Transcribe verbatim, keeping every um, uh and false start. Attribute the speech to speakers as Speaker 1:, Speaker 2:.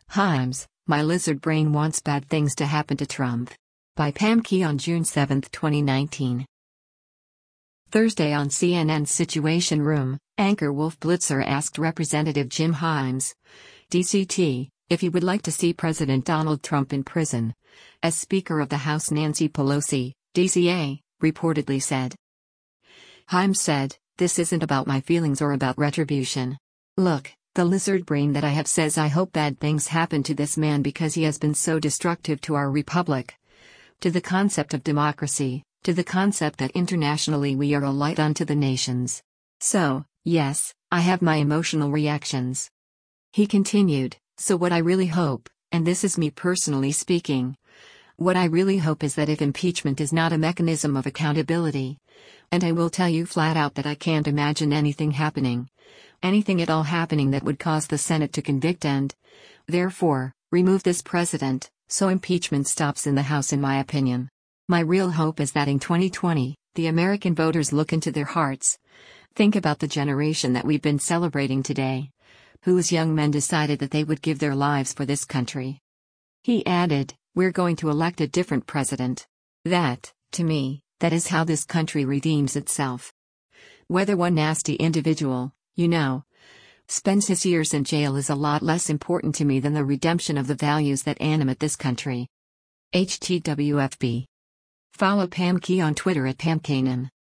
Speaker 1: Himes, My Lizard Brain Wants Bad Things to Happen to Trump. By Pam Key on June seventh, twenty nineteen. Thursday on C N N's Situation Room, anchor Wolf Blitzer asked Representative Jim Himes, D C T, if he would like to see President Donald Trump in prison. As Speaker of the House Nancy Pelosi, D C A, reportedly said. Himes said, "This isn't about my feelings or about retribution. Look, the lizard brain that I have says I hope bad things happen to this man because he has been so destructive to our republic, to the concept of democracy, to the concept that internationally we are a light unto the nations. So, yes, I have my emotional reactions." He continued, "So what I really hope, and this is me personally speaking, what I really hope is that if impeachment is not a mechanism of accountability, and I will tell you flat out that I can't imagine anything happening, anything at all happening that would cause the Senate to convict and, therefore, remove this president, so impeachment stops in the House in my opinion. My real hope is that in twenty twenty, the American voters look into their hearts, think about the generation that we've been celebrating today, whose young men decided that they would give their lives for this country." He added, "We're going to elect a different president. That, to me, that is how this country redeems itself. Whether one nasty individual, you know, spends his years in jail is a lot less important to me than the redemption of the values that animate this country." H T W F B. Follow Pam Key on Twitter at Pam Kanan.